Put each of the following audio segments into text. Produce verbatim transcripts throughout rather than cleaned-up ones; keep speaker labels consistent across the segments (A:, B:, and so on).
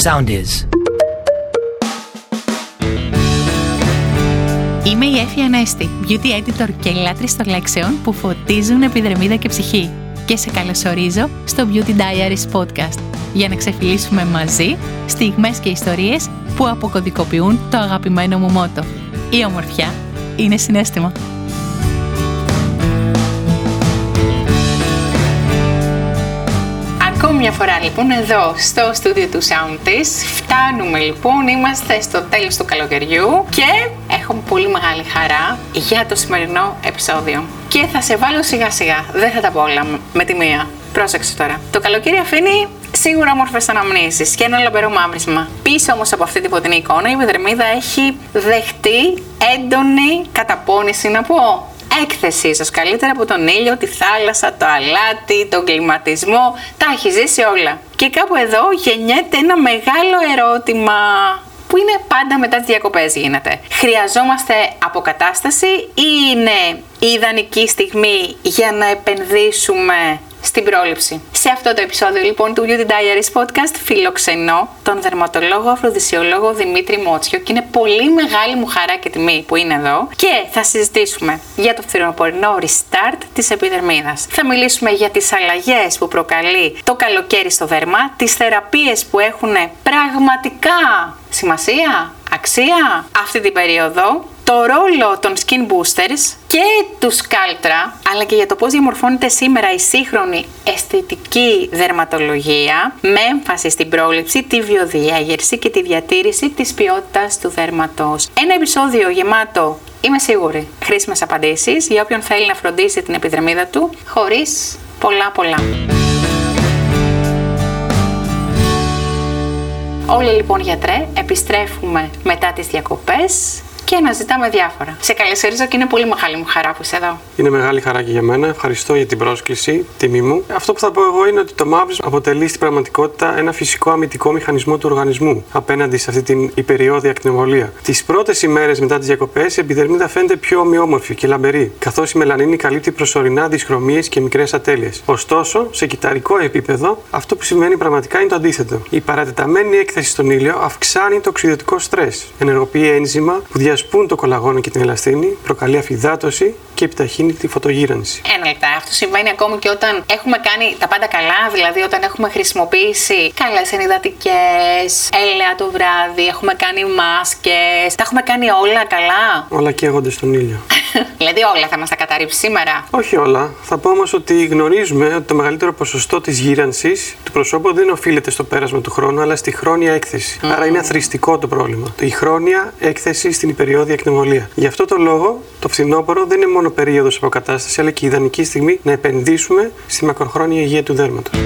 A: sound is.
B: Είμαι η Έφη Ανέστη, beauty editor και λάτρης των λέξεων που φωτίζουν επιδερμίδα και ψυχή. Και σε καλωσορίζω στο Beauty Diaries podcast, για να ξεφυλίσουμε μαζί στιγμές και ιστορίες που αποκωδικοποιούν το αγαπημένο μου μότο. Η ομορφιά είναι συναίσθημα. Ακόμη μια φορά λοιπόν εδώ στο στούντιο του Soundis. Φτάνουμε λοιπόν, είμαστε στο τέλος του καλοκαιριού και έχω πολύ μεγάλη χαρά για το σημερινό επεισόδιο. Και θα σε βάλω σιγά σιγά, δεν θα τα πω όλα με τη μία. Πρόσεξε τώρα. Το καλοκαίρι αφήνει σίγουρα όμορφες αναμνήσεις και ένα λαμπερό μαύρισμα. Πίσω όμως από αυτή την ποτεινή εικόνα η επιδερμίδα έχει δεχτεί έντονη καταπώνηση, να πω. Έκθεση, ίσως καλύτερα από τον ήλιο, τη θάλασσα, το αλάτι, τον κλιματισμό. Τα έχει ζήσει όλα. Και κάπου εδώ γεννιέται ένα μεγάλο ερώτημα, που είναι πάντα μετά τις διακοπές γίνεται. Χρειαζόμαστε αποκατάσταση ή είναι η ιδανική στιγμή για να επενδύσουμε στην πρόληψη? Σε αυτό το επεισόδιο λοιπόν του Beauty Diaries podcast φιλοξενώ τον δερματολόγο αφροδισιολόγο Δημήτρη Μότσιο και είναι πολύ μεγάλη μου χαρά και τιμή που είναι εδώ και θα συζητήσουμε για το φθινοπορεινό restart της επιδερμίδας. Θα μιλήσουμε για τις αλλαγές που προκαλεί το καλοκαίρι στο δέρμα, τις θεραπείες που έχουν πραγματικά σημασία, αξία αυτή την περίοδο, το ρόλο των skin boosters και του Sculptra, αλλά και για το πώς διαμορφώνεται σήμερα η σύγχρονη αισθητική δερματολογία με έμφαση στην πρόληψη, τη βιοδιέγερση και τη διατήρηση της ποιότητας του δέρματος. Ένα επεισόδιο γεμάτο, είμαι σίγουρη, χρήσιμες απαντήσεις για όποιον θέλει να φροντίσει την επιδερμίδα του χωρίς πολλά πολλά. Όλοι λοιπόν γιατρέ επιστρέφουμε μετά τις διακοπές και αναζητάμε διάφορα. Σε καλωσορίζω και είναι πολύ μεγάλη μου χαρά που είσαι εδώ.
C: Είναι μεγάλη χαρά και για μένα. Ευχαριστώ για την πρόσκληση, τιμή μου. Αυτό που θα πω εγώ είναι ότι το μαύρισμα αποτελεί στην πραγματικότητα ένα φυσικό αμυντικό μηχανισμό του οργανισμού απέναντι σε αυτή την υπεριώδη ακτινοβολία. Τις πρώτες ημέρες μετά τις διακοπές, η επιδερμίδα φαίνεται πιο ομοιόμορφη και λαμπερή, καθώς η μελανίνη καλύπτει προσωρινά δυσχρωμίες και μικρές ατέλειες. Ωστόσο, σε κυταρικό επίπεδο, αυτό που συμβαίνει πραγματικά είναι το αντίθετο. Η παρατεταμένη έκθεση στον ήλιο αυξάνει το οξυδωτικό στρες, ενεργοποιεί ένζημα που διασπούν το κολαγόνο και την ελαστίνη, προκαλεί αφυδάτωση και επιταχύνει τη φωτογύρανση.
B: Ένα λεπτά. Αυτό συμβαίνει ακόμη και όταν έχουμε κάνει τα πάντα καλά, δηλαδή όταν έχουμε χρησιμοποιήσει καλές ενυδατικές, έλαια το βράδυ, έχουμε κάνει μάσκες. Τα έχουμε κάνει όλα καλά.
C: Όλα καίγονται στον ήλιο.
B: Δηλαδή όλα θα μας τα καταρρύψει σήμερα?
C: Όχι όλα. Θα πω όμως ότι γνωρίζουμε ότι το μεγαλύτερο ποσοστό της γύρανσης του προσώπου δεν οφείλεται στο πέρασμα του χρόνου, αλλά στη χρόνια έκθεση. Mm. Άρα είναι αθροιστικό το πρόβλημα. Η χρόνια έκθεση στην υπεριώδη ακτινοβολία. Γι' αυτό το λόγο, το φθινόπωρο δεν είναι μόνο περίοδος αποκατάστασης, αλλά και η ιδανική στιγμή να επενδύσουμε στη μακροχρόνια υγεία του δέρματος.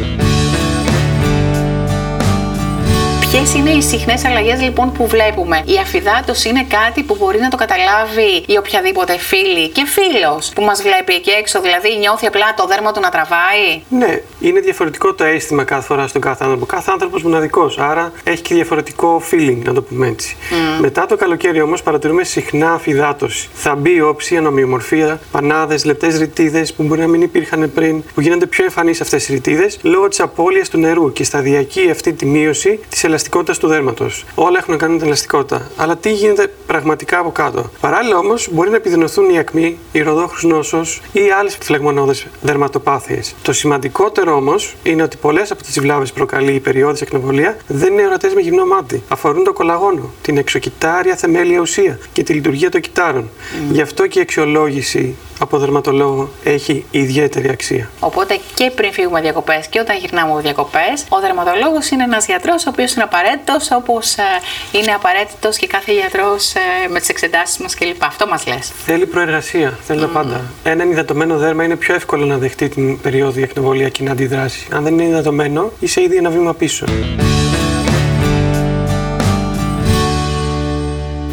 B: Ποιες είναι οι συχνές αλλαγές λοιπόν που βλέπουμε? Η αφυδάτωση είναι κάτι που μπορεί να το καταλάβει η οποιαδήποτε φίλη και φίλος που μας βλέπει εκεί έξω, δηλαδή νιώθει απλά το δέρμα του να τραβάει?
C: Ναι, είναι διαφορετικό το αίσθημα κάθε φορά στον κάθε άνθρωπο. Κάθε άνθρωπος μοναδικός, άρα έχει και διαφορετικό feeling, να το πούμε έτσι. Mm. Μετά το καλοκαίρι όμως παρατηρούμε συχνά αφυδάτωση. Θα μπει όψη, ανομοιομορφία, πανάδες, λεπτές ρητίδες που μπορεί να μην υπήρχαν πριν, που γίνονται πιο εμφανείς αυτές οι ρητίδες λόγω της απώλειας του νερού και σταδιακή αυτή τη μείωση της ελαστικότητας του δέρματος. Όλα έχουν να κάνουν με την ελαστικότητα. Αλλά τι γίνεται πραγματικά από κάτω? Παράλληλα όμως μπορεί να επιδεινωθούν η ακμή, η ροδόχρους νόσος ή άλλες φλεγμονώδες δερματοπάθειες. Το σημαντικότερο όμως είναι ότι πολλές από τις βλάβες που προκαλεί η περιόδης ακτινοβολία δεν είναι ορατές με γυμνό μάτι. Αφορούν το κολαγόνο, την εξωκυτάρια θεμέλια ουσία και τη λειτουργία των κυτάρων. Mm. Γι' αυτό και η αξιολόγηση από δερματολόγο έχει ιδιαίτερη αξία.
B: Οπότε και πριν φύγουμε διακοπές και όταν γυρνάμε από διακοπές, ο δερματολόγος είναι ένας γιατρός ο οποίος είναι απαραίτητος, όπως ε, είναι απαραίτητος και κάθε γιατρός ε, με τις εξετάσεις μας κλπ. Αυτό μας λες.
C: Θέλει προεργασία, θέλει mm. τα πάντα. Ένα ενυδατωμένο δέρμα είναι πιο εύκολο να δεχτεί την περίοδο ακτινοβολία και να αντιδράσει. Αν δεν είναι ενυδατωμένο, είσαι ήδη ένα βήμα πίσω.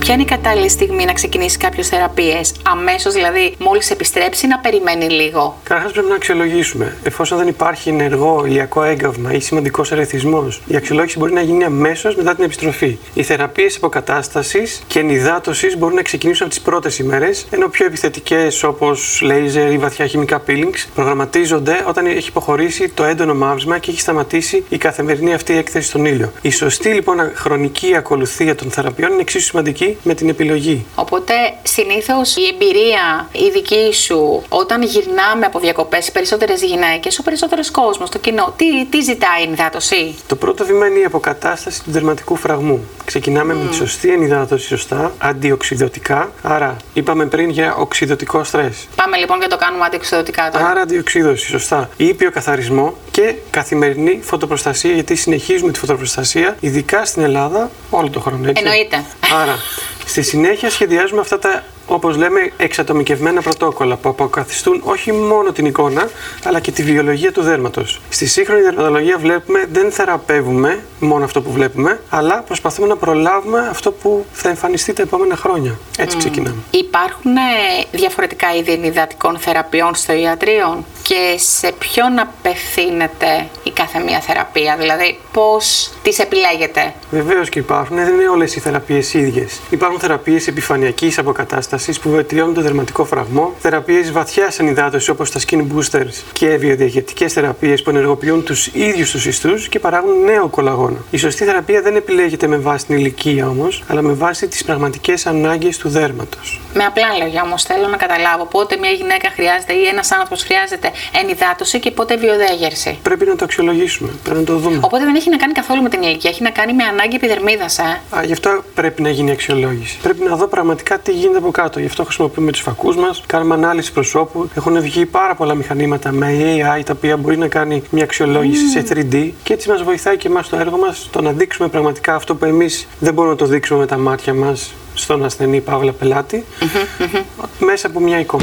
B: Ποια είναι η κατάλληλη στιγμή να ξεκινήσει κάποιος θεραπείες? Αμέσως, δηλαδή, μόλις επιστρέψει, να περιμένει λίγο?
C: Καταρχάς, πρέπει να αξιολογήσουμε. Εφόσον δεν υπάρχει ενεργό ηλιακό έγκαυμα ή σημαντικός ερεθισμός, η αξιολόγηση μπορεί να γίνει αμέσως μετά την επιστροφή. Οι θεραπείες υποκατάστασης και ενυδάτωσης μπορούν να ξεκινήσουν από τις πρώτες ημέρες, ενώ πιο επιθετικές, όπως λέιζερ ή βαθιά χημικά peelings, προγραμματίζονται όταν έχει υποχωρήσει το έντονο μαύρισμα και έχει σταματήσει η καθημερινή αυτή έκθεση στον ήλιο. Η σωστή λοιπόν χρονική ακολουθία των θεραπείων είναι εξίσου σημαντική με την επιλογή.
B: Οπότε, συνήθως η εμπειρία η δική σου, όταν γυρνάμε από διακοπές, οι περισσότερες γυναίκες, ο περισσότερος κόσμος, το κοινό, τι, τι ζητάει η ενυδάτωση?
C: Το πρώτο βήμα είναι η αποκατάσταση του δερματικού φραγμού. Ξεκινάμε mm. με τη σωστή ενυδάτωση, σωστά, αντιοξυδωτικά. Άρα, είπαμε πριν για οξυδωτικό στρες.
B: Πάμε λοιπόν και το κάνουμε αντιοξυδωτικά τώρα.
C: Άρα, αντιοξύδωση, σωστά. Ήπιο καθαρισμό και καθημερινή φωτοπροστασία, γιατί συνεχίζουμε τη φωτοπροστασία, ειδικά στην Ελλάδα, όλο τον χρόνο. Έτσι.
B: Εννοείται.
C: Άρα, στη συνέχεια σχεδιάζουμε αυτά τα, όπως λέμε, εξατομικευμένα πρωτόκολλα που αποκαθιστούν όχι μόνο την εικόνα, αλλά και τη βιολογία του δέρματος. Στη σύγχρονη δερματολογία βλέπουμε, δεν θεραπεύουμε μόνο αυτό που βλέπουμε, αλλά προσπαθούμε να προλάβουμε αυτό που θα εμφανιστεί τα επόμενα χρόνια. Έτσι mm. ξεκινάμε.
B: Υπάρχουν διαφορετικά είδη ενυδατικών θεραπείων στο ιατρείο και σε ποιον απευθύνεται η κάθε μία θεραπεία, δηλαδή πώς τις επιλέγετε?
C: Βεβαίως και υπάρχουν, δεν είναι όλες οι θεραπείες ίδιες. Υπάρχουν θεραπείες επιφανειακής αποκατάστασης που βελτιώνουν το δερματικό φραγμό, θεραπείες βαθιάς ενυδάτωσης όπως τα skin boosters και βιοδιαγερτικές θεραπείες που ενεργοποιούν τους ίδιους τους ιστούς και παράγουν νέο κολαγόνο. Η σωστή θεραπεία δεν επιλέγεται με βάση την ηλικία όμως, αλλά με βάση τις πραγματικές ανάγκες του δέρματος.
B: Με απλά λόγια όμως θέλω να καταλάβω πότε μια γυναίκα χρειάζεται ή ένας άνθρωπος χρειάζεται ενυδάτωση και πότε βιοδιαγέρση.
C: Πρέπει να το αξιολογήσουμε, πρέπει να το δούμε.
B: Οπότε δεν έχει να κάνει καθόλου με την ηλικία, έχει να κάνει με ανάγκη επιδερμίδας, ε.
C: Α, γι' αυτό πρέπει να γίνει αξιολόγηση. Πρέπει να δω πραγματικά τι γίνεται από κάτω. Γι' αυτό χρησιμοποιούμε τους φακούς μας, κάνουμε ανάλυση προσώπου. Έχουν βγει πάρα πολλά μηχανήματα με έι άι τα οποία μπορεί να κάνει μια αξιολόγηση mm. σε θρι ντι και έτσι μας βοηθάει και εμάς το έργο μας το να δείξουμε πραγματικά αυτό που εμείς δεν μπορούμε να το δείξουμε με τα μάτια μας στον ασθενή παύλα πελάτη mm-hmm, mm-hmm. μέσα από μια εικόνα.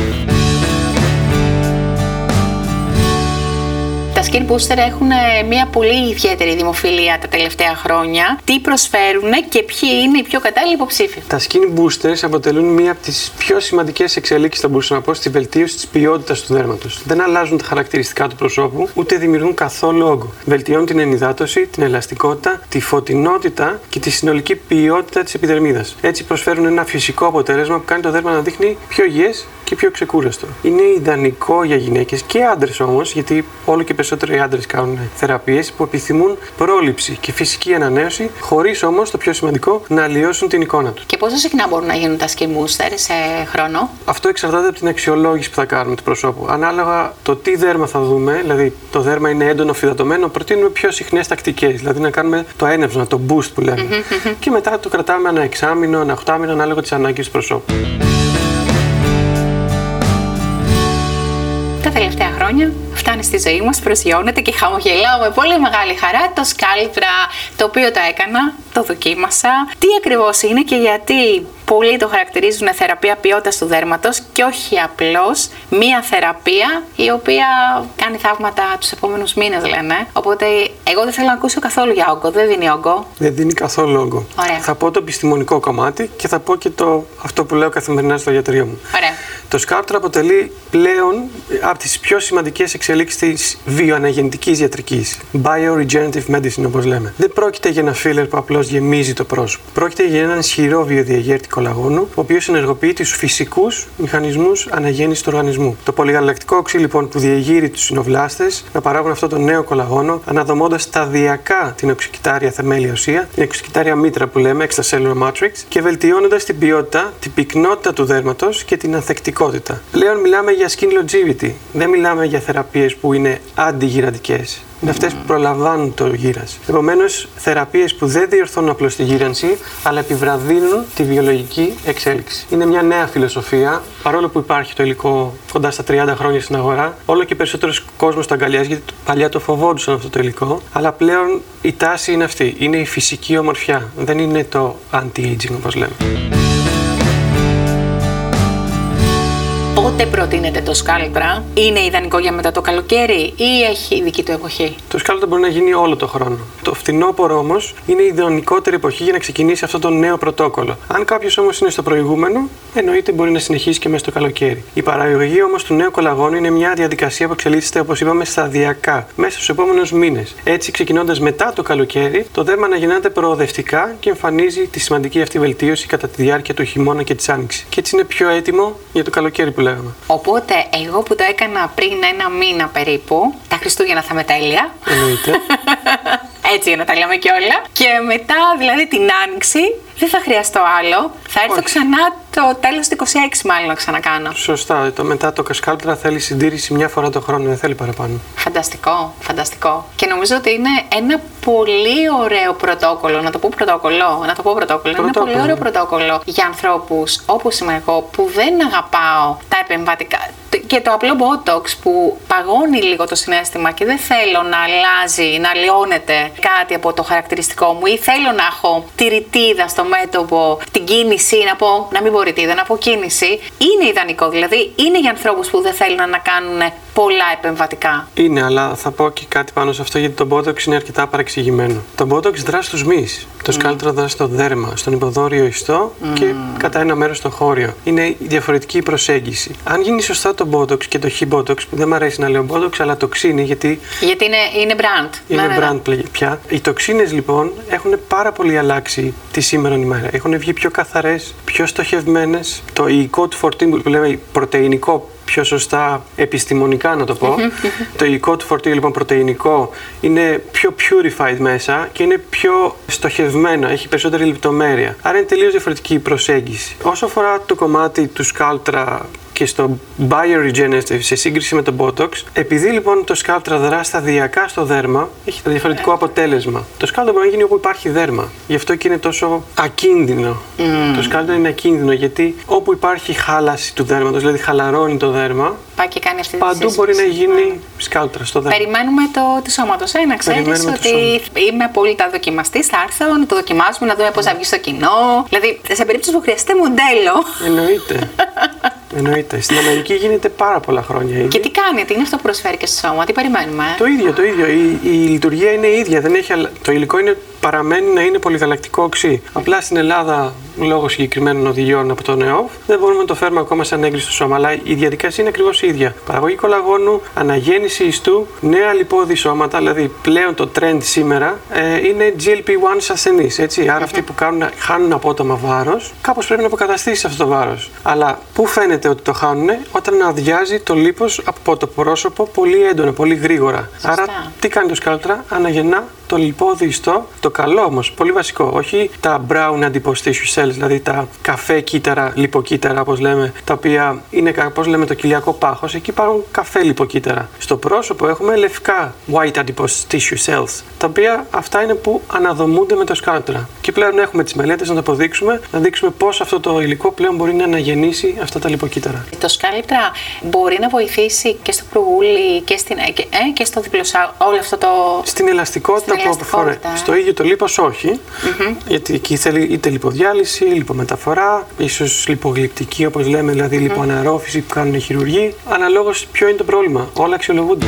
B: Τα skin booster έχουν μια πολύ ιδιαίτερη δημοφιλία τα τελευταία χρόνια. Τι προσφέρουν και ποιοι είναι οι πιο κατάλληλοι υποψήφοι?
C: Τα skin boosters αποτελούν μία από τις πιο σημαντικές εξελίξεις, θα μπορούσα να πω, στη βελτίωση της ποιότητας του δέρματος. Δεν αλλάζουν τα χαρακτηριστικά του προσώπου, ούτε δημιουργούν καθόλου όγκο. Βελτιώνουν την ενυδάτωση, την ελαστικότητα, τη φωτεινότητα και τη συνολική ποιότητα της επιδερμίδας. Έτσι προσφέρουν ένα φυσικό αποτέλεσμα που κάνει το δέρμα να δείχνει πιο υγιές και πιο ξεκούραστο. Είναι ιδανικό για γυναίκες και άντρες όμως, γιατί όλο και περισσότεροι άντρες κάνουν θεραπείες που επιθυμούν πρόληψη και φυσική ανανέωση, χωρίς όμως, το πιο σημαντικό, να αλλοιώσουν την εικόνα τους.
B: Και πόσο συχνά μπορούν να γίνουν τα skin booster σε χρόνο?
C: Αυτό εξαρτάται από την αξιολόγηση που θα κάνουμε του προσώπου. Ανάλογα το τι δέρμα θα δούμε, δηλαδή το δέρμα είναι έντονο φυδατωμένο, προτείνουμε πιο συχνές τακτικές, δηλαδή να κάνουμε το έναυσμα, το boost που λέμε. Mm-hmm. Και μετά το κρατάμε ένα εξάμηνο, ένα οχτάμηνο, ανάλογα τις ανάγκες του προσώπου.
B: Τα τελευταία χρόνια φτάνει στη ζωή μας, προσγειώνεται και χαμογελάω με πολύ μεγάλη χαρά το Sculptra, το οποίο το έκανα, το δοκίμασα. Τι ακριβώς είναι και γιατί πολλοί το χαρακτηρίζουν θεραπεία ποιότητας του δέρματος και όχι απλώς μία θεραπεία η οποία κάνει θαύματα τους επόμενους μήνες, λένε. Οπότε εγώ δεν θέλω να ακούσω καθόλου για όγκο, δεν δίνει όγκο.
C: Δεν δίνει καθόλου όγκο.
B: Ωραία.
C: Θα πω το επιστημονικό κομμάτι και θα πω και το, αυτό που λέω καθημερινά στο ιατρείο μου.
B: Ωραία.
C: Το Sculptra αποτελεί πλέον από τις πιο σημαντικές εξελίξεις της βιοαναγεννητικής ιατρικής. Bioregenerative medicine, όπως λέμε. Δεν πρόκειται για ένα filler που απλώς γεμίζει το πρόσωπο. Πρόκειται για έναν ισχυρό βιοδιαγέρτη κολαγόνου, ο οποίος ενεργοποιεί τους φυσικούς μηχανισμούς αναγέννησης του οργανισμού. Το πολυγαλακτικό οξύ, λοιπόν, που διεγείρει τους συνοβλάστες να παράγουν αυτό το νέο κολαγόνο, αναδομώντας σταδιακά την οξυκυτάρια θεμέλια ουσία, την οξυκυτάρια μήτρα που λέμε, extracellular matrix, και βελτιώνοντας την ποιότητα, την πυκνότητα του δέρματος και την ανθεκτικότητα. Πλέον μιλάμε για skin longevity. Δεν μιλάμε για θεραπείες που είναι αντιγυραντικές. Είναι αυτές που προλαμβάνουν το γύρας. Επομένως, θεραπείες που δεν διορθώνουν απλώς τη γύρανση, αλλά επιβραδύνουν τη βιολογική εξέλιξη. Είναι μια νέα φιλοσοφία, παρόλο που υπάρχει το υλικό κοντά στα τριάντα χρόνια στην αγορά, όλο και περισσότερος κόσμος το αγκαλιάζει, γιατί παλιά το φοβόντουσαν αυτό το υλικό, αλλά πλέον η τάση είναι αυτή. Είναι η φυσική ομορφιά, δεν είναι το anti-aging, όπως λέμε.
B: Πότε προτείνεται το σκάλτρα? Είναι ιδανικό για μετά το καλοκαίρι ή έχει δική του εποχή?
C: Το σκάλτρα μπορεί να γίνει όλο το χρόνο. Το φθινόπωρο όμως είναι η ιδανικότερη εποχή για να ξεκινήσει αυτό το νέο πρωτόκολλο. Αν κάποιος όμως είναι στο προηγούμενο, εννοείται μπορεί να συνεχίσει και μέσα στο καλοκαίρι. Η παραγωγή όμως του νέου κολαγόνου είναι μια διαδικασία που εξελίσσεται, όπως είπαμε, σταδιακά μέσα στους επόμενους μήνες. Έτσι, ξεκινώντας μετά το καλοκαίρι, το δέρμα αναγεννάται προοδευτικά και εμφανίζει τη σημαντική αυτή βελτίωση κατά τη διάρκεια του χειμώνα και της άνοιξης. Και έτσι είναι πιο έτοιμο για το καλοκαίρι που λέγαμε.
B: Οπότε, εγώ που το έκανα πριν ένα μήνα περίπου, τα Χριστούγεννα θα είμαι τέλεια.
C: Εννοείται.
B: Έτσι για να τα λέμε κιόλα. Και μετά, δηλαδή την άνοιξη, δεν θα χρειαστώ άλλο. Θα έρθω
C: Όχι.
B: ξανά το τέλος του είκοσι έξι, μάλλον να ξανακάνω.
C: Σωστά. Το μετά το σκάλτρα θέλει συντήρηση μια φορά το χρόνο, δεν θέλει παραπάνω.
B: Φανταστικό, φανταστικό. Και νομίζω ότι είναι ένα πολύ ωραίο πρωτόκολλο. Να το πω πρωτόκολλο. Να το πω πρωτόκολλο. Είναι ένα
C: Πρωτόκολλο.
B: πολύ ωραίο πρωτόκολλο για ανθρώπους όπως είμαι εγώ που δεν αγαπάω τα επεμβατικά. Και το απλό Botox που παγώνει λίγο το συναίσθημα και δεν θέλω να αλλάζει, να λιώνεται κάτι από το χαρακτηριστικό μου ή θέλω να έχω τη ρητίδα στο μέτωπο, την κίνηση, να πω, να μην πω ρητίδα, να πω κίνηση. Είναι ιδανικό, δηλαδή είναι για ανθρώπους που δεν θέλουν να κάνουν πολλά επεμβατικά.
C: Είναι, αλλά θα πω και κάτι πάνω σε αυτό, γιατί το Botox είναι αρκετά παρεξηγημένο. Το Botox δράσει στους μυς. Το σκάλτρα δράσει στο δέρμα, στον υποδόριο ιστό mm. και κατά ένα μέρος στο χώριο. Είναι διαφορετική η προσέγγιση. Αν γίνει σωστά το Botox και το H-Botox, που δεν μου αρέσει να λέω Botox, αλλά τοξίνη, γιατί.
B: Γιατί είναι, είναι brand.
C: Είναι
B: ναι, ναι,
C: brand ναι. πια. Οι τοξίνες λοιπόν έχουν πάρα πολύ αλλάξει τη σήμερον ημέρα. Έχουν βγει πιο καθαρές, πιο στοχευμένες. Το υλικό του φορτίου που λέμε πρωτεϊνικό, πιο σωστά επιστημονικά να το πω, το υλικό του φορτίου λοιπόν πρωτεϊνικό είναι πιο purified μέσα και είναι πιο στοχευμένο, έχει περισσότερη λεπτομέρεια. Άρα είναι τελείως διαφορετική η προσέγγιση. Όσο αφορά το κομμάτι του σκάλτρα και στο bioregenerative σε σύγκριση με το Botox, επειδή λοιπόν το σκάλτρα δρά σταδιακά στο δέρμα, έχει διαφορετικό αποτέλεσμα. Το σκάλτρα μπορεί να γίνει όπου υπάρχει δέρμα. Γι' αυτό και είναι τόσο ακίνδυνο. Mm. Το σκάλτρα είναι ακίνδυνο γιατί όπου υπάρχει χάλαση του δέρματος, δηλαδή χαλαρώνει το δέρμα,
B: πάει και κάνει αυτή
C: παντού
B: τη
C: μπορεί να γίνει σκάλτρα στο δέρμα.
B: Περιμένουμε το του σώματος. Ε, να ξέρεις ότι είμαι απόλυτα δοκιμαστής. Θα έρθω να το δοκιμάσουμε, να δούμε πώς θα βγει στο κοινό. Δηλαδή, σε περίπτωση που χρειαστεί μοντέλο.
C: Εννοείται. Εννοείται. Στην Αμερική γίνεται πάρα πολλά χρόνια ήδη.
B: Και τι κάνει, τι είναι αυτό που προσφέρει και στο σώμα, τι περιμένουμε. Ε?
C: Το ίδιο, το ίδιο. Η, η λειτουργία είναι ίδια. Δεν έχει, το υλικό είναι, παραμένει να είναι πολυγαλακτικό οξύ. Απλά στην Ελλάδα, λόγω συγκεκριμένων οδηγιών από τον ΕΟΦ, δεν μπορούμε να το φέρουμε ακόμα σαν έγκριση στο σώμα. Αλλά η διαδικασία είναι ακριβώς η ίδια. Παραγωγή κολαγόνου, αναγέννηση ιστού, νέα λιπόδη σώματα, δηλαδή πλέον το trend σήμερα ε, είναι τζι ελ πι ένα ασθενείς. Έτσι. Άρα mm-hmm. αυτοί που κάνουν, χάνουν απότομα βάρος, κάπως πρέπει να αποκαταστήσει αυτό το βάρος. Αλλά πού φαίνεται ότι το χάνουν? Όταν αδειάζει το λίπος από το πρόσωπο πολύ έντονα, πολύ γρήγορα.
B: Σωστά.
C: Άρα τι κάνει το σκάλτρα? Αναγεννά το λιπόδη ιστό, το καλό όμως, πολύ βασικό, όχι τα brown adipose tissue cells, δηλαδή τα καφέ κύτταρα, λιποκύτταρα όπως λέμε, τα οποία είναι όπως λέμε το κοιλιακό πάχος, εκεί υπάρχουν καφέ λιποκύτταρα. Στο πρόσωπο έχουμε λευκά white adipose tissue cells, τα οποία αυτά είναι που αναδομούνται με το σκάλτρα. Και πλέον έχουμε τις μελέτες να το αποδείξουμε, να δείξουμε πώς αυτό το υλικό πλέον μπορεί να αναγεννήσει αυτά τα λιποκύτταρα.
B: Το σκάλτρα μπορεί να βοηθήσει και στο προγούλι και, στην, ε, και στο διπλοσάγωνο, όλο αυτό το.
C: Στην ελαστικότητα. Στο ίδιο το λίπος όχι, mm-hmm. γιατί εκεί θέλει είτε λιποδιάλυση, λιπομεταφορά, ίσως λιπογλυπτική όπως λέμε, δηλαδή mm-hmm. λιποαναρρόφηση που κάνουν οι χειρουργοί. Αναλόγως ποιο είναι το πρόβλημα, όλα αξιολογούνται.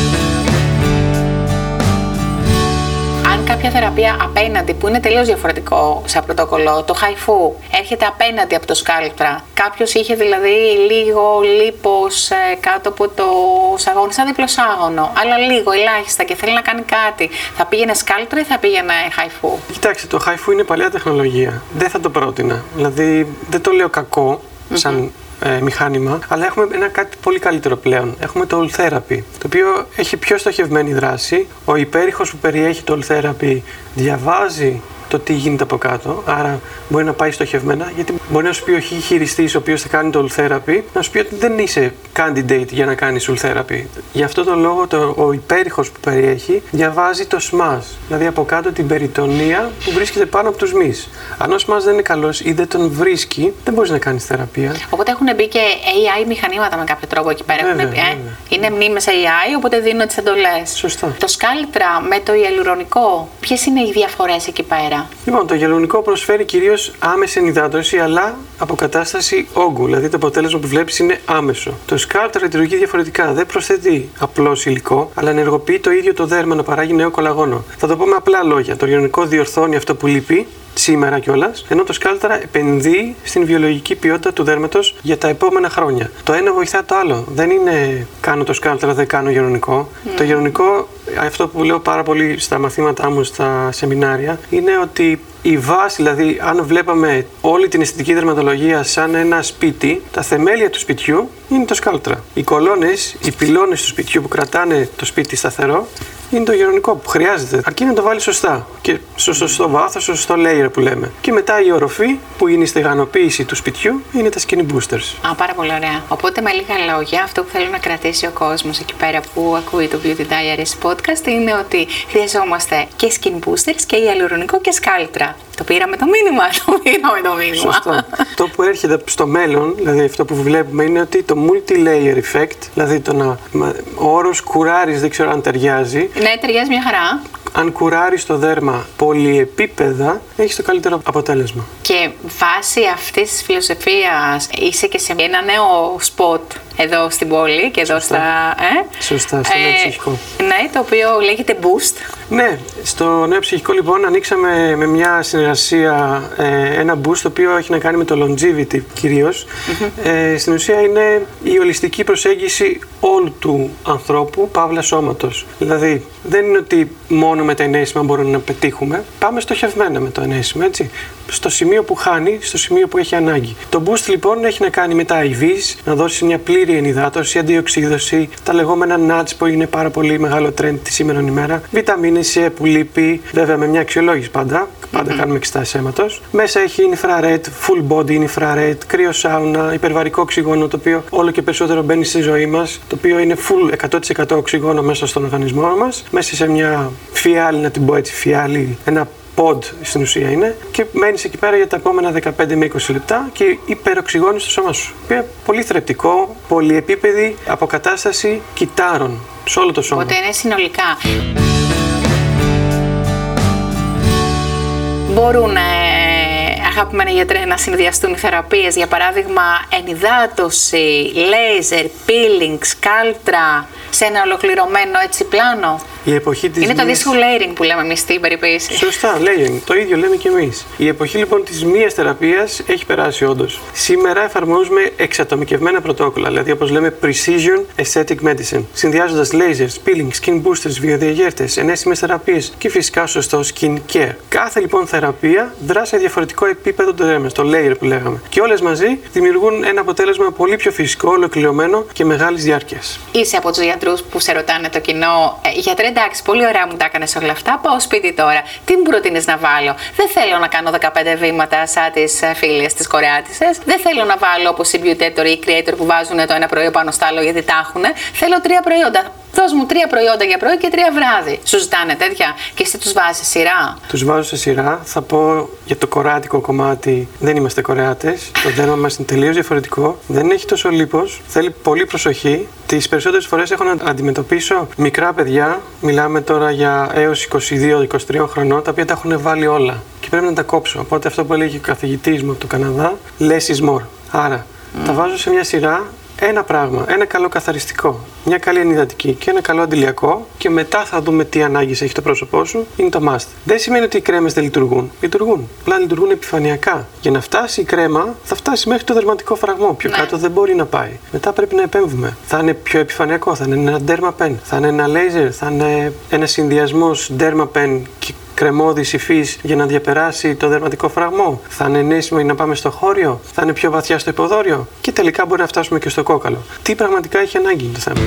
B: Αν κάποια θεραπεία απέναντι, που είναι τελείως διαφορετικό σαν πρωτόκολλο, το χαϊφού, έρχεται απέναντι από το σκάλτρα, κάποιος είχε δηλαδή λίγο λίπος ε, κάτω από το σαγόνι, σαν διπλοσάγωνο, αλλά λίγο, ελάχιστα και θέλει να κάνει κάτι, θα πήγαινε σκάλτρα ή θα πήγαινε χαϊφού? Κοιτάξτε,
C: το χαϊφού είναι παλιά τεχνολογία. Δεν θα το πρότεινα. Δηλαδή, δεν το λέω κακό σαν mm-hmm. ε, μηχάνημα, αλλά έχουμε ένα κάτι πολύ καλύτερο πλέον. Έχουμε το Oil Therapy, το οποίο έχει πιο στοχευμένη δράση. Ο υπέρηχος που περιέχει το Oil Therapy διαβάζει το τι γίνεται από κάτω, άρα μπορεί να πάει στοχευμένα, γιατί μπορεί να σου πει ο χειριστής ο οποίος θα κάνει το Oil Therapy, να σου πει ότι δεν είσαι candidate για να κάνεις Oil Therapy. Γι' αυτό τον λόγο το, ο υπέρηχος που περιέχει διαβάζει το σμάζ, δηλαδή από κάτω την περιτονία που βρίσκεται πάνω από τους μυς. Αν ο σμάζ δεν είναι καλός ή δεν τον βρίσκει, δεν μπορείς να κάνεις θεραπεία.
B: Οπότε έχουν μπει και έι άι μηχανήματα με κάποιο τρόπο εκεί πέρα.
C: Βέβαια,
B: έχουν μπει, ε? Είναι μνήμες έι άι, οπότε δίνουν τις εντολές.
C: Σωστά.
B: Το σκάλτρα με το ιαλουρονικό, ποιες είναι οι διαφορές εκεί πέρα? γυαλιά?
C: Λοιπόν, το γυαλουρονικό προσφέρει κυρίως άμεση ενυδάτωση, αλλά αποκατάσταση όγκου. Δηλαδή το αποτέλεσμα που βλέπεις είναι άμεσο. Το Sculptra λειτουργεί διαφορετικά. Δεν προσθέτει απλώς υλικό, αλλά ενεργοποιεί το ίδιο το δέρμα να παράγει νέο κολαγόνο. Θα το πω με απλά λόγια. Το γυαλουρονικό διορθώνει αυτό που λείπει. Σήμερα κιόλας, ενώ το Sculptra επενδύει στην βιολογική ποιότητα του δέρματος για τα επόμενα χρόνια. Το ένα βοηθά το άλλο. Δεν είναι κάνω το Sculptra, δεν κάνω γυαλουρονικό. Mm. Το γυαλουρονικό, αυτό που λέω πάρα πολύ στα μαθήματά μου, στα σεμινάρια, είναι ότι η βάση, δηλαδή, αν βλέπαμε όλη την αισθητική δερματολογία σαν ένα σπίτι, τα θεμέλια του σπιτιού είναι το Sculptra. Οι κολόνες, οι πυλώνες του σπιτιού που κρατάνε το σπίτι σταθερό, είναι το γυαλουρονικό που χρειάζεται, αρκεί να το βάλει σωστά και στο σωστό βάθος, στο σωστό layer που λέμε. Και μετά η οροφή, που είναι η στεγανοποίηση του σπιτιού, είναι τα skin boosters.
B: Α, πάρα πολύ ωραία. Οπότε, με λίγα λόγια, αυτό που θέλω να κρατήσει ο κόσμος εκεί πέρα που ακούει το Beauty Diaries podcast είναι ότι χρειαζόμαστε και skin boosters και γυαλουρονικό και Sculptra. Το πήραμε το μήνυμα, το πήραμε το μήνυμα.
C: Σωστά. Αυτό που έρχεται στο μέλλον, δηλαδή αυτό που βλέπουμε, είναι ότι το multi-layer effect, δηλαδή το να, ο όρος κουράρις, δεν ξέρω αν ταιριάζει.
B: Ναι, ταιριάζει μια χαρά.
C: Αν κουράρεις το δέρμα πολυεπίπεδα, έχεις το καλύτερο αποτέλεσμα.
B: Και βάσει αυτής της φιλοσοφίας είσαι και σε ένα νέο σποτ εδώ στην πόλη και εδώ
C: Σωστά.
B: στα...
C: Ε? Σωστά, στο ε, νέο ψυχικό.
B: Ναι, το οποίο λέγεται Boost.
C: Ναι, στο νέο ψυχικό λοιπόν ανοίξαμε με μια συνεργασία ε, ένα boost το οποίο έχει να κάνει με το longevity κυρίως. Mm-hmm. Ε, στην ουσία είναι η ολιστική προσέγγιση όλου του ανθρώπου, παύλα σώματος. Δηλαδή δεν είναι ότι μόνο με τα ενέσιμα μπορούμε να πετύχουμε, πάμε στοχευμένα με το ενέσιμο, έτσι. Στο σημείο που χάνει, στο σημείο που έχει ανάγκη. Το boost λοιπόν έχει να κάνει με τα άι βις, να δώσει μια πλήρη ενυδάτωση, αντιοξύδωση, τα λεγόμενα nuts που είναι πάρα πολύ μεγάλο trend τη σήμερα ημέρα, βιταμίνη C που λείπει, βέβαια με μια αξιολόγηση πάντα, πάντα mm-hmm. κάνουμε εξετάσεις αίματος. Μέσα έχει infrared, full body infrared, κρύο σάουνα, υπερβαρικό οξυγόνο, το οποίο όλο και περισσότερο μπαίνει στη ζωή μας, το οποίο είναι full εκατό τοις εκατό οξυγόνο μέσα στον οργανισμό μας, μέσα σε μια φιάλη, να την πω έτσι, φιάλη, ένα pod στην ουσία είναι, και μένεις εκεί πέρα για τα επόμενα δεκαπέντε με είκοσι λεπτά και υπεροξυγώνεις το σώμα σου. Είναι πολύ θρεπτικό, πολυεπίπεδη αποκατάσταση κυτάρων σε όλο το σώμα.
B: Οπότε είναι συνολικά. Μπορούν, ε, αγαπημένοι γιατρέ, να συνδυαστούν οι θεραπείες, για παράδειγμα ενυδάτωση, λέιζερ, peeling, Sculptra, σε ένα ολοκληρωμένο έτσι πλάνο?
C: Η εποχή της
B: είναι
C: μίας...
B: το δύσκολο layering που λέμε εμείς στην περιποίηση.
C: Σωστά, layering. Το ίδιο λέμε και εμείς. Η εποχή λοιπόν της μίας θεραπείας έχει περάσει όντως. Σήμερα εφαρμόζουμε εξατομικευμένα πρωτόκολλα, δηλαδή όπως λέμε precision aesthetic medicine, συνδυάζοντας lasers, peeling, skin boosters, βιοδιαγέρτες, ενέσιμες θεραπείες και φυσικά σωστό skin care. Κάθε λοιπόν θεραπεία δρά σε διαφορετικό επίπεδο του δέρματος, το layer που λέγαμε. Και όλες μαζί δημιουργούν ένα αποτέλεσμα πολύ πιο φυσικό, ολοκληρωμένο και μεγάλης διάρκειας.
B: Είσαι από τους γιατρούς που σε ρωτάνε το κοινό, ε, γιατρέ, εντάξει, πολύ ωραία μου τα έκανες όλα αυτά. Πάω σπίτι τώρα. Τι μου προτείνεις να βάλω? Δεν θέλω να κάνω δεκαπέντε βήματα σαν τις φίλες της Κορεάτισσες. Δεν θέλω να βάλω όπως οι beauty ή οι creator που βάζουν το ένα προϊόν πάνω στο άλλο γιατί τα έχουν. Θέλω τρία προϊόντα. Δώσ' μου τρία προϊόντα για πρωί και τρία βράδυ. Σου ζητάνε τέτοια και εσύ τους βάζεις σειρά? Τους
C: βάζω σε σειρά. Θα πω για το κορεάτικο κομμάτι. Δεν είμαστε Κορεάτες. Το δέρμα μας είναι τελείως διαφορετικό. Δεν έχει τόσο λίπος. Θέλει πολύ προσοχή. Τις περισσότερες φορές έχω να αντιμετωπίσω μικρά παιδιά. Μιλάμε τώρα για έως είκοσι δύο είκοσι τρία χρονών, τα οποία τα έχουν βάλει όλα. Και πρέπει να τα κόψω. Οπότε αυτό που έλεγε ο καθηγητής μου από το Καναδά, less is more. Άρα, mm. τα βάζω σε μια σειρά. Ένα πράγμα, ένα καλό καθαριστικό, μια καλή ενυδατική και ένα καλό αντιλιακό, και μετά θα δούμε τι ανάγκες έχει το πρόσωπό σου, είναι το must. Δεν σημαίνει ότι οι κρέμες δεν λειτουργούν. Λειτουργούν. Απλά λειτουργούν επιφανειακά. Για να φτάσει η κρέμα, θα φτάσει μέχρι το δερματικό φραγμό. Πιο ναι. κάτω δεν μπορεί να πάει. Μετά πρέπει να επέμβουμε. Θα είναι πιο επιφανειακό, θα είναι ένα derma pen, θα είναι ένα laser, θα είναι ένα συνδυασμός derma pen και κρεμώδης υφής για να διαπεράσει το δερματικό φραγμό. Θα είναι ενέσιμο για να πάμε στο χώριο. Θα είναι πιο βαθιά στο υποδόριο. Και τελικά μπορεί να φτάσουμε και στο κόκαλο. Τι πραγματικά έχει ανάγκη το θέμα.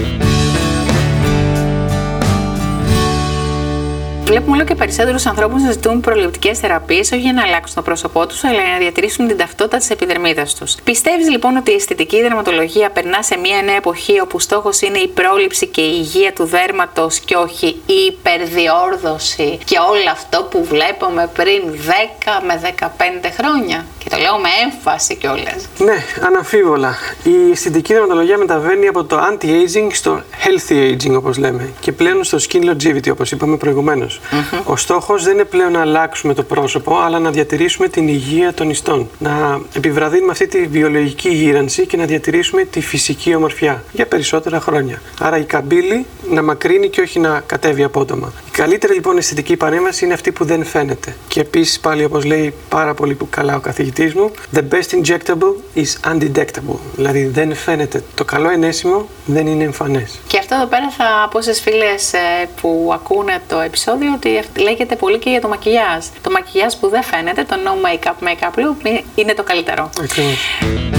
B: Βλέπουμε όλο και περισσότερους ανθρώπους να ζητούν προληπτικές θεραπείες, όχι για να αλλάξουν το πρόσωπό τους, αλλά για να διατηρήσουν την ταυτότητα της επιδερμίδας τους. Πιστεύεις λοιπόν ότι η αισθητική δερματολογία περνά σε μια νέα εποχή όπου στόχος είναι η πρόληψη και η υγεία του δέρματος και όχι η υπερδιόρδωση και όλο αυτό που βλέπουμε πριν δέκα με δεκαπέντε χρόνια? Και το λέω με έμφαση κιόλας.
C: Ναι, αναμφίβολα. Η αισθητική δερματολογία μεταβαίνει από το anti-aging στο healthy aging, όπως λέμε, και πλέον στο skin longevity, όπως είπαμε προηγουμένως. Mm-hmm. Ο στόχος δεν είναι πλέον να αλλάξουμε το πρόσωπο, αλλά να διατηρήσουμε την υγεία των ιστών. Να επιβραδύνουμε αυτή τη βιολογική γύρανση και να διατηρήσουμε τη φυσική ομορφιά για περισσότερα χρόνια. Άρα η καμπύλη να μακρύνει και όχι να κατέβει απότομα. Η καλύτερη λοιπόν αισθητική παρέμβαση είναι αυτή που δεν φαίνεται. Και επίσης πάλι, όπως λέει πάρα πολύ καλά ο καθηγητής μου, the best injectable is undetectable. Δηλαδή δεν φαίνεται. Το καλό ενέσιμο δεν είναι εμφανές.
B: Και αυτό εδώ πέρα θα πω στις φίλες που ακούνε το επεισόδιο ότι λέγεται πολύ και για το μακιγιάζ. Το μακιγιάζ που δεν φαίνεται, το no make-up make-up look, είναι το καλύτερο.
C: Ακριβώς.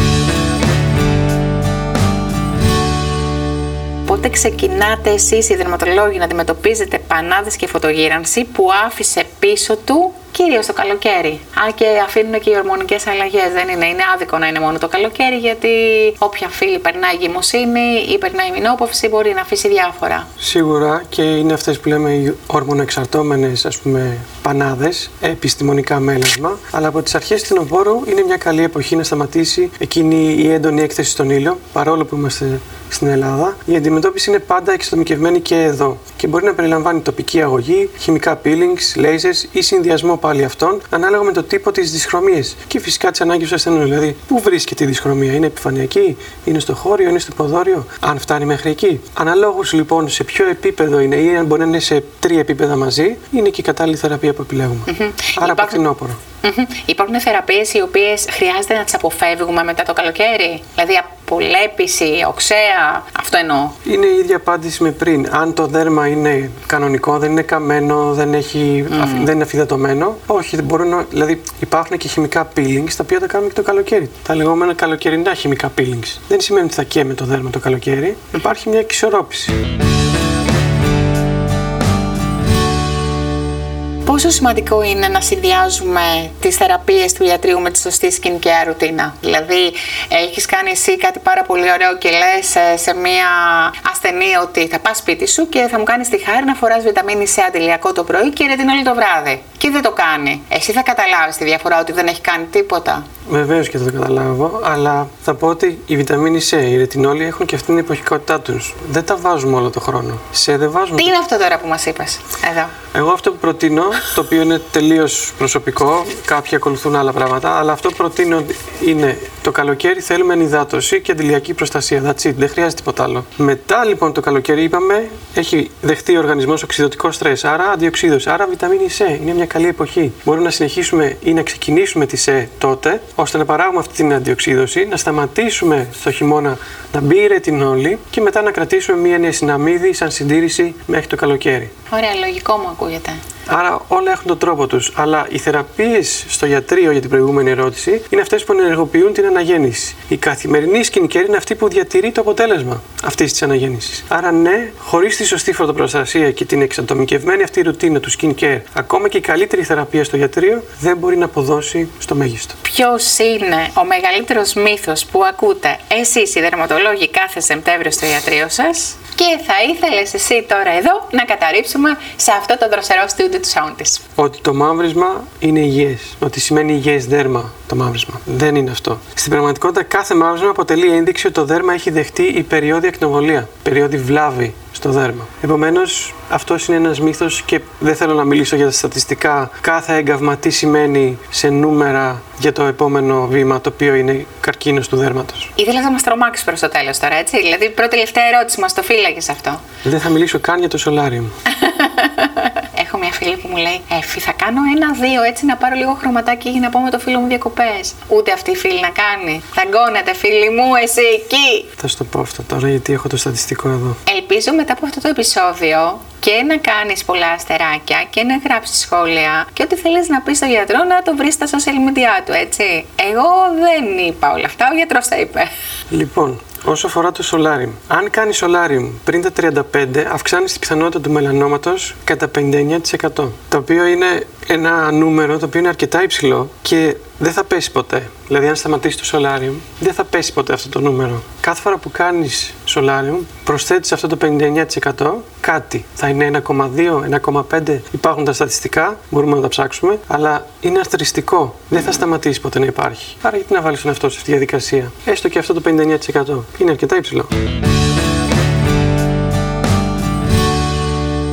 B: Πότε ξεκινάτε εσείς οι δερματολόγοι να αντιμετωπίζετε πανάδες και φωτογύρανση που άφησε πίσω του κυρίως το καλοκαίρι? Αν και αφήνουν και οι ορμονικές αλλαγές, δεν είναι, είναι άδικο να είναι μόνο το καλοκαίρι, γιατί όποια φύλλη περνάει εγκυμοσύνη ή περνάει μηνόπαυση μπορεί να αφήσει διάφορα.
C: Σίγουρα, και είναι αυτές που λέμε οι ορμονοεξαρτώμενες, ας πούμε, πανάδες, επιστημονικά μέλασμα, αλλά από τις αρχές φθινοπόρου είναι μια καλή εποχή να σταματήσει εκείνη η έντονη έκθεση στον ήλιο, παρόλο που είμαστε στην Ελλάδα. Η αντιμετώπιση είναι πάντα εξατομικευμένη και εδώ και μπορεί να περιλαμβάνει τοπική αγωγή, χημικά peelings, lasers ή συνδυασμό πάλι αυτών, ανάλογα με το τύπο της δυσχρωμίας και φυσικά τις ανάγκες του ασθενούς. Δηλαδή, πού βρίσκεται η δυσχρωμία, είναι επιφανειακή, είναι στο χώριο, είναι στο υποδόριο, αν φτάνει μέχρι εκεί. Αναλόγως λοιπόν σε ποιο επίπεδο είναι ή αν μπορεί να είναι σε τρία επίπεδα μαζί, είναι και η κατάλληλη θεραπεία που επιλέγουμε. Mm-hmm. Άρα
B: Υπάρχουν...
C: από φθινόπωρο.
B: Mm-hmm. Υπάρχουν θεραπείες οι οποίες χρειάζεται να τις αποφεύγουμε μετά το καλοκαίρι, δηλαδή απολέπιση, οξέα, αυτό εννοώ.
C: Είναι η ίδια απάντηση με πριν. Αν το δέρμα είναι κανονικό, δεν είναι καμένο, δεν, έχει, mm. δεν είναι αφυδατωμένο, όχι, δεν μπορούν να, δηλαδή υπάρχουν και χημικά peelings τα οποία τα κάνουμε και το καλοκαίρι. Τα λεγόμενα καλοκαιρινά χημικά peelings. Δεν σημαίνει ότι θα καίμε το δέρμα το καλοκαίρι, υπάρχει μια εξισορρόπηση.
B: Πόσο σημαντικό είναι να συνδυάζουμε τις θεραπείες του ιατρίου με τη σωστή skincare ρουτίνα? Δηλαδή, έχεις κάνει εσύ κάτι πάρα πολύ ωραίο και λες σε μία ασθενή ότι θα πας σπίτι σου και θα μου κάνεις τη χάρη να φοράς βιταμίνη C αντιλιακό το πρωί και ρετινόλη το βράδυ. Και δεν το κάνει. Εσύ θα καταλάβεις τη διαφορά ότι δεν έχει κάνει τίποτα?
C: Βεβαίως και θα το καταλάβω, αλλά θα πω ότι η βιταμίνη C, οι ρετινόλοι έχουν και αυτήν την εποχικότητά τους. Δεν τα βάζουμε όλο το χρόνο. Σε δεν βάζουμε.
B: Τι είναι αυτό τώρα που μας είπες εδώ?
C: Εγώ αυτό που προτείνω, το οποίο είναι τελείως προσωπικό, κάποιοι ακολουθούν άλλα πράγματα, αλλά αυτό που προτείνω είναι το καλοκαίρι θέλουμε ενυδάτωση και αντιλιακή προστασία. That's it, δεν χρειάζεται τίποτα άλλο. Μετά λοιπόν το καλοκαίρι, είπαμε, έχει δεχτεί ο οργανισμός οξυδωτικό στρες, άρα αντιοξύδωση, άρα βιταμίνη C. Είναι μια καλή εποχή. Μπορούμε να συνεχίσουμε ή να ξεκινήσουμε τη C τότε, ώστε να παράγουμε αυτή την αντιοξύδωση, να σταματήσουμε στο χειμώνα να μπει η ρετινόλη και μετά να κρατήσουμε μια νιασιναμίδη σαν συντήρηση μέχρι το καλοκαίρι.
B: Ωραία, λογικό μου ακούγεται.
C: Άρα όλα έχουν τον τρόπο τους, αλλά οι θεραπείες στο ιατρείο, για την προηγούμενη ερώτηση, είναι αυτές που ενεργοποιούν την αναγέννηση. Η καθημερινή skincare είναι αυτή που διατηρεί το αποτέλεσμα αυτής της αναγέννησης. Άρα ναι, χωρίς τη σωστή φωτοπροστασία και την εξατομικευμένη αυτή ρουτίνα του skincare, ακόμα και η καλύτερη θεραπεία στο ιατρείο δεν μπορεί να αποδώσει στο μέγιστο.
B: Ποιος είναι ο μεγαλύτερος μύθος που ακούτε εσείς οι δερματολόγοι κάθε Σεπτέμβριο στο ιατρείο σας και θα ήθελες εσύ τώρα εδώ να καταρρύψουμε σε αυτό το δροσερό στούντιο του Soundis?
C: Ότι το μαύρισμα είναι υγιές. Ότι σημαίνει υγιές δέρμα το μαύρισμα. Δεν είναι αυτό. Στην πραγματικότητα, κάθε μαύρισμα αποτελεί ένδειξη ότι το δέρμα έχει δεχτεί υπεριώδη ακτινοβολία, υπεριώδη βλάβη στο δέρμα. Επομένως, αυτός είναι ένας μύθος και δεν θέλω να μιλήσω για τα στατιστικά. Κάθε έγκαυμα τι σημαίνει σε νούμερα για το επόμενο βήμα, το οποίο είναι καρκίνος του δέρματος.
B: Ήθελες να μας τρομάξεις προς το τέλος τώρα, έτσι? Δηλαδή, πρώτη τελευταία ερώτηση, μας το φύλαγες αυτό.
C: Δεν θα μιλήσω καν για το solarium.
B: Έχω μια φίλη που μου λέει: Εφη, θα κάνω ένα-δύο έτσι να πάρω λίγο χρωματάκι για να πάω με το φίλο μου διακοπές. Ούτε αυτή η φίλη να κάνει. Δαγκώνεται, φίλη μου, εσύ εκεί.
C: Θα σου το πω αυτό τώρα, γιατί έχω το στατιστικό εδώ.
B: Ελπίζω μετά από αυτό το επεισόδιο και να κάνεις πολλά αστεράκια και να γράψεις σχόλια και ό,τι θέλεις να πεις στον γιατρό να το βρεις στα social media του, έτσι. Εγώ δεν είπα όλα αυτά, ο γιατρός τα είπε.
C: Λοιπόν, όσο αφορά το solarium, αν κάνεις solarium πριν τα τριάντα πέντε, αυξάνεις την πιθανότητα του μελανόματος κατά πενήντα εννέα τοις εκατό. Το οποίο είναι ένα νούμερο το οποίο είναι αρκετά υψηλό και δεν θα πέσει ποτέ. Δηλαδή, αν σταματήσεις το solarium, δεν θα πέσει ποτέ αυτό το νούμερο. Κάθε φορά που κάνεις solarium, προσθέτεις αυτό το πενήντα εννέα τοις εκατό κάτι. Θα είναι ένα κόμμα δύο, ένα κόμμα πέντε. Υπάρχουν τα στατιστικά, μπορούμε να τα ψάξουμε, αλλά είναι αστεριστικό. Δεν θα σταματήσει ποτέ να υπάρχει. Άρα, γιατί να βάλεις τον εαυτό σε αυτή τη διαδικασία? Έστω και αυτό το πενήντα εννέα τοις εκατό είναι αρκετά υψηλό.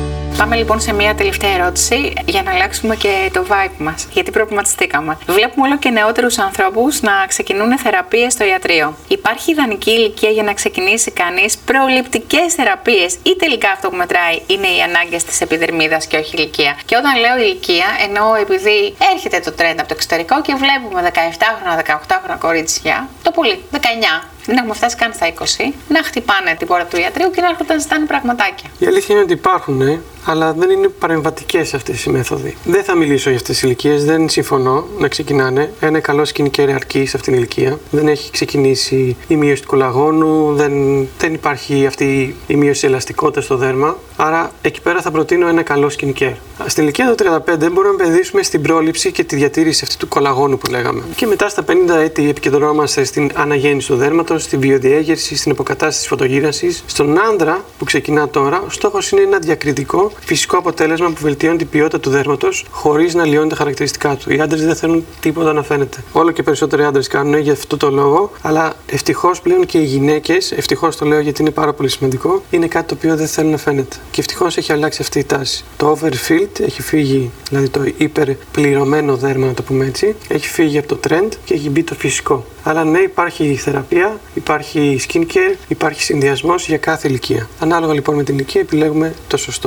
B: Πάμε λοιπόν σε μια τελευταία ερώτηση για να αλλάξουμε και το vibe μας. Γιατί προβληματιστήκαμε. Βλέπουμε όλο και νεότερους ανθρώπους να ξεκινούν θεραπείες στο ιατρείο. Υπάρχει ιδανική ηλικία για να ξεκινήσει κανείς προληπτικές θεραπείες, ή τελικά αυτό που μετράει είναι οι ανάγκες της επιδερμίδας και όχι η ηλικία? Και όταν λέω ηλικία, εννοώ επειδή έρχεται το trend από το εξωτερικό και βλέπουμε δεκαεπτάχρονα, δεκαοκτάχρονα κορίτσια, το πολύ δεκαεννιά. Δεν έχουμε φτάσει καν στα είκοσι, να χτυπάνε την πόρτα του ιατρείου και να έρχονται να ζητάνε πραγματάκια.
C: Η αλήθεια είναι ότι υπάρχουν, ναι, αλλά δεν είναι παρεμβατικές αυτές οι μέθοδοι. Δεν θα μιλήσω για αυτές τις ηλικίες, δεν συμφωνώ να ξεκινάνε. Ένα καλό skincare αρκεί σε αυτήν την ηλικία. Δεν έχει ξεκινήσει η μείωση του κολαγόνου, δεν, δεν υπάρχει αυτή η μείωση ελαστικότητας στο δέρμα. Άρα εκεί πέρα θα προτείνω ένα καλό skincare. Στην ηλικία των τριάντα πέντε μπορούμε να επενδύσουμε στην πρόληψη και τη διατήρηση αυτή του κολαγόνου που λέγαμε. Και μετά στα πενήντα έτη επικεντρωνόμαστε στην αναγέννηση του δέρματος, στην βιοδιέγερση, στην υποκατάσταση της φωτογύρανσης. Στον άντρα που ξεκινά τώρα, ο στόχος είναι ένα διακριτικό φυσικό αποτέλεσμα που βελτιώνει την ποιότητα του δέρματος χωρίς να λιώνει τα χαρακτηριστικά του. Οι άντρες δεν θέλουν τίποτα να φαίνεται. Όλο και περισσότεροι άντρες κάνουν για αυτό το λόγο, αλλά ευτυχώς πλέον και οι γυναίκες, ευτυχώς το λέω γιατί είναι πάρα πολύ σημαντικό, είναι κάτι το οποίο δεν θέλουν να φαίνεται. Και ευτυχώς έχει αλλάξει αυτή η τάση. Το overfilled έχει φύγει, δηλαδή το υπερπληρωμένο δέρμα, να το πούμε έτσι, έχει φύγει από το trend και έχει μπει το φυσικό. Αλλά ναι, υπάρχει θεραπεία, υπάρχει skincare, υπάρχει συνδυασμός για κάθε ηλικία. Ανάλογα λοιπόν με την ηλικία επιλέγουμε το σωστό.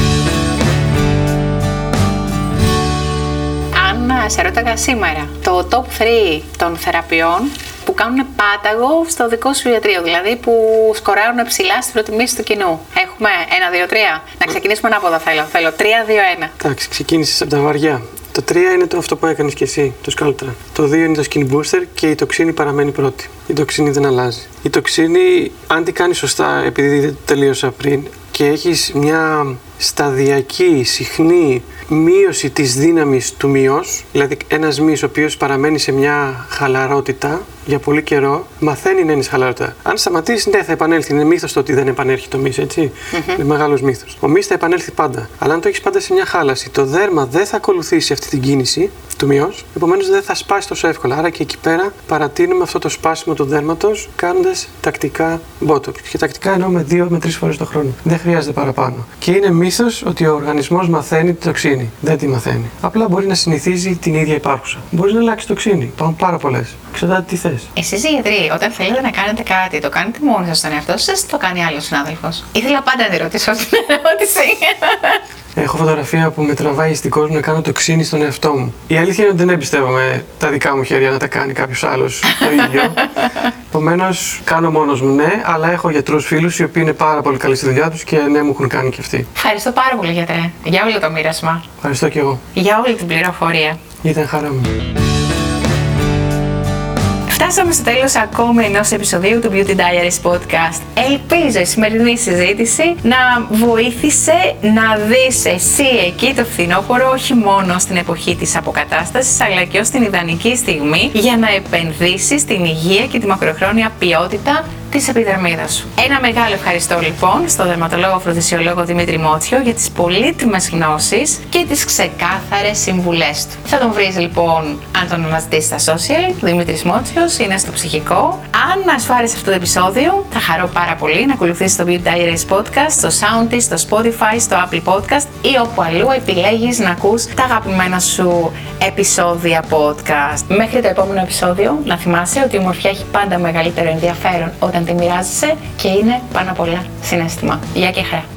B: Αν σε ρώταγα σήμερα το top τρία των θεραπείων που κάνουν πάταγο στο δικό σου ιατρείο, δηλαδή που σκοράρουν ψηλά στις προτιμήσεις του κοινού. Έχουμε ένα, δύο, τρία. Να ξεκινήσουμε ανάποδα θέλω. Θέλω τρία, δύο, ένα.
C: Εντάξει, ξεκίνησες από τα βαριά. Το τρία είναι το αυτό που έκανες και εσύ, το Sculptra. Το δύο είναι το Skin Booster και η τοξίνη παραμένει πρώτη. Η τοξίνη δεν αλλάζει. Η τοξίνη, αν την κάνεις σωστά, επειδή δεν το τελείωσα πριν, και έχεις μια σταδιακή, συχνή μείωση της δύναμης του μυός, δηλαδή ένας μυς ο οποίος παραμένει σε μια χαλαρότητα για πολύ καιρό, μαθαίνει να είναι σε χαλαρότητα. Αν σταματήσει, ναι, θα επανέλθει. Είναι μύθος το ότι δεν επανέρχεται το μυς, έτσι. Mm-hmm. Είναι μεγάλος μύθος. Ο μυς θα επανέλθει πάντα. Αλλά αν το έχεις πάντα σε μια χάλαση, το δέρμα δεν θα ακολουθήσει αυτή την κίνηση του μυός, επομένως δεν θα σπάσει τόσο εύκολα. Άρα και εκεί πέρα παρατείνουμε αυτό το σπάσιμο του δέρματος κάνοντας τακτικά Botox. Και τακτικά εννοώ με δύο με τρεις φορές το χρόνο. Δεν χρειάζεται παραπάνω. Και είναι μύθος ότι ο οργανισμός μαθαίνει τη τοξίνη. Δεν τη μαθαίνει. Απλά μπορεί να συνηθίζει την ίδια υπάρχουσα. Μπορεί να αλλάξει τοξίνη. Υπάρχουν πάρα πολλές. Εξαρτάται τι θες.
B: Εσείς οι γιατροί, όταν θέλετε να κάνετε κάτι, το κάνετε μόνοι σας στον εαυτό σας ή το κάνει άλλος συνάδελφος? Ήθελα πάντα να τη ρωτήσω αυτή την ερώτηση.
C: Έχω φωτογραφία που με τραβάει στην κόσμο να κάνω τοξίνη στον εαυτό μου. Η αλήθεια είναι ότι δεν εμπιστεύομαι τα δικά μου χέρια να τα κάνει κάποιος άλλος το ίδιο. Επομένως, κάνω μόνος μου, ναι, αλλά έχω γιατρούς φίλους οι οποίοι είναι πάρα πολύ καλοί στη δουλειά τους και ναι, μου έχουν κάνει και αυτοί.
B: Ευχαριστώ πάρα πολύ, γιατρέ, για όλο το μοίρασμα.
C: Ευχαριστώ και εγώ.
B: Για όλη την πληροφορία.
C: Ήταν χαρά μου.
B: Φτάσαμε στο τέλος ακόμη ενός επεισοδίου του Beauty Diaries Podcast. Ελπίζω η σημερινή συζήτηση να βοήθησε να δεις εσύ εκεί το φθινόπωρο, όχι μόνο στην εποχή της αποκατάστασης, αλλά και ως την ιδανική στιγμή για να επενδύσεις στην υγεία και τη μακροχρόνια ποιότητα της επιδερμίδας σου. Ένα μεγάλο ευχαριστώ λοιπόν στον δερματολόγο φροντισιολόγο Δημήτρη Μότσιο για τις πολύτιμες γνώσεις και τις ξεκάθαρες συμβουλές του. Θα τον βρεις λοιπόν, αν τον αναζητήσεις στα social, Δημήτρης Μότσιος, είναι στο ψυχικό. Αν σου άρεσε αυτό το επεισόδιο, θα χαρώ πάρα πολύ να ακολουθήσεις το Beauty Diaries Podcast, στο Soundist, στο Spotify, στο Apple Podcast ή όπου αλλού επιλέγεις να ακούς τα αγαπημένα σου επεισόδια podcast. Μέχρι το επόμενο επεισόδιο, να θυμάσαι ότι η ομορφιά έχει πάντα μεγαλύτερο ενδιαφέρον όταν τη μοιράζεσαι και είναι πάνω απ' όλα συναίσθημα. Γεια και χαρά!